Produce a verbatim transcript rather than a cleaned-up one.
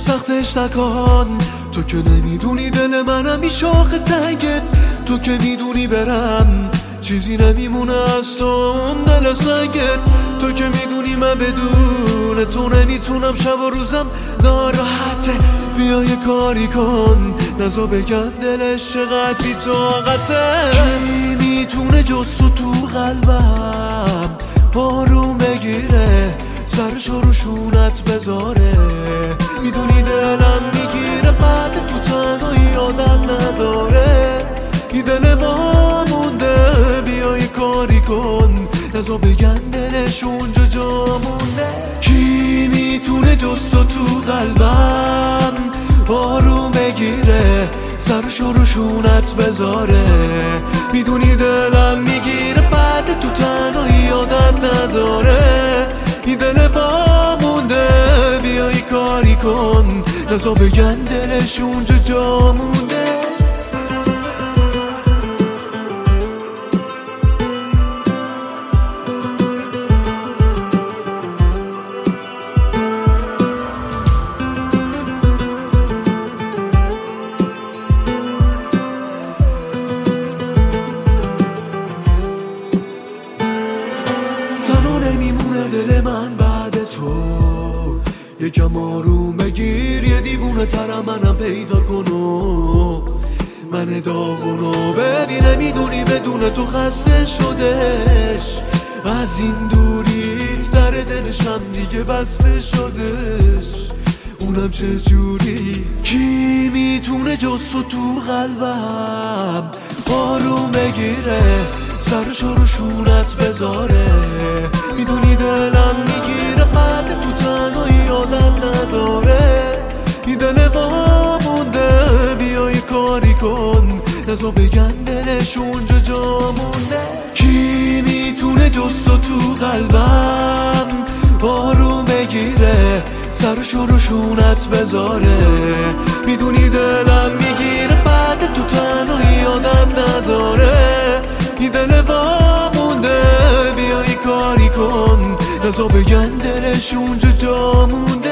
سختش نکن، تو که نمیدونی دل منم این شاخ تنگت، تو که میدونی برم چیزی نمیمونه از تو اون دل سنگت، تو که میدونی من بدون تو نمیتونم، شب و روزم ناراحته. بیا یه کاری کن نزا بگن دلش چقدر بی طاقته. کی میتونه جز تو تو قلبم آروم بگیره، سرش رو شونت بذاره، میدونی دلم میگیره بعد تو تنهایی آدم نداره، این دل ما مونده. بیا یه کاری کن نزا بگن دلش اونجا جا مونده. کی میتونه جز تو تو قلبم آروم بگیره، سرش رو شونت بذاره، میدونی دلم میگیره بعد تو تنهایی عادت نداره، این دل ما مونده. بیا یه کاری کن نزا بگن دلش اونجا جا مونده. نمیمونه دل من بعد تو، یکم آروم بگیر، یه دیوونه ترم منم پیدا کنو، من داغونو ببینه، میدونی بدون تو خسته شدش، از این دوریت در دلشم دیگه بسته شدش، اونم چه جوری. کی میتونه جز تو تو قلبم آروم بگیره، سرش رو شونت بذاره، میدونی دلم میگیره بعد تو تنهایی آدم نداره، این دل ما مونده. بیا یه کاری کن نزا بگن دلش اونجا جا مونده. کی میتونه جز تو تو قلبم آروم بگیره، سرش رو شونت بذاره، میدونی دلم میگیره بعد تو تنهایی آدم نداره، این دل ما مونده. بیا یه کاری کن نزا بگن دلش اونجا جا مونده.